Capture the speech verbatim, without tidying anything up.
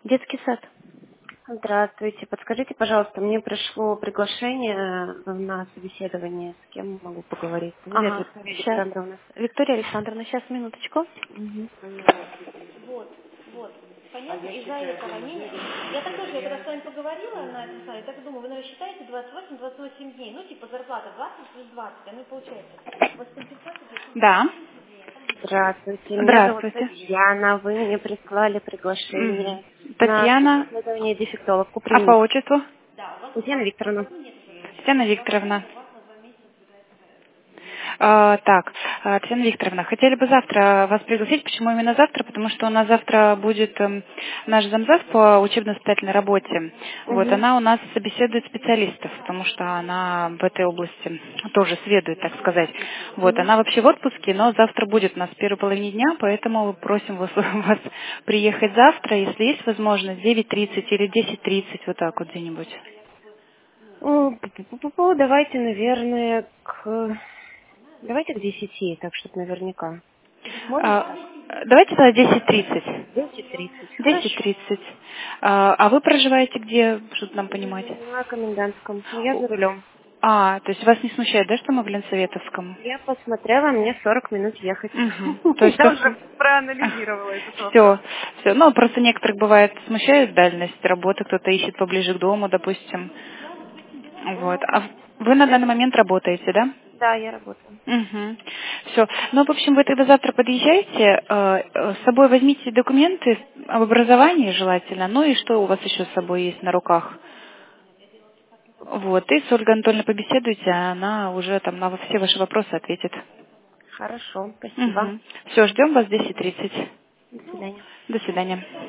Детский сад. Здравствуйте. Подскажите, пожалуйста, мне пришло приглашение на собеседование. С кем могу поговорить? Привет, Ага, Виктория сейчас. Александровна. Виктория Александровна, сейчас, минуточку. Мгм. Вот, вот. Понятно, из-за этого не... Я так тоже, я когда с вами поговорила на этом самом, я так думаю, вы, наверное, считаете двадцать восемь двадцать восемь дней. Ну, типа зарплата двадцать плюс двадцать, оно и получается. У вас компенсация будет Да. Здравствуйте. Меня зовут Здравствуйте. Татьяна. Вы мне прислали Мгм. приглашение на Татьяна. собеседование дефектолог. А по Куприн. отчеству? Татьяна Викторовна. Татьяна Викторовна. А, так, а, Татьяна Викторовна, хотели бы завтра вас пригласить. Почему именно завтра? Потому что у нас завтра будет эм, наш замзав по учебно-воспитательной работе. Вот, Угу. она у нас собеседует специалистов, потому что она в этой области тоже сведущая, так сказать. Вот, Угу. она вообще в отпуске, но завтра будет у нас в первой половине дня, поэтому просим вас, вас приехать завтра, если есть возможность, девять тридцать или десять тридцать, вот так вот где-нибудь. О, пу-пу-пу-пу, Давайте, наверное, к... Давайте к десяти, так чтобы наверняка. Можно А, так? давайте тогда десять тридцать. Десять тридцать. Десять Хорошо. тридцать. А, а вы проживаете где, чтобы нам понимать? М, На комендантском. Я за рулем. А, то есть вас не смущает, да, что мы в Ленсоветовском? Я посмотрела, мне сорок минут ехать. Угу. То есть Я то... уже проанализировала этот вопрос. Все, все. Ну, просто некоторых бывает смущает дальность работы, кто-то ищет поближе к дому, допустим. Вот. Ну, А вы на данный момент работаете, да? да, я работаю. Угу. Все. Ну, в общем, вы тогда завтра подъезжаете, э, э, с собой возьмите документы об образовании желательно, ну и что у вас еще с собой есть на руках. Вот, и с Ольгой Анатольевной побеседуйте, а она уже там на все ваши вопросы ответит. Хорошо, спасибо. Угу. Все, ждем вас в десять тридцать. До свидания. До свидания.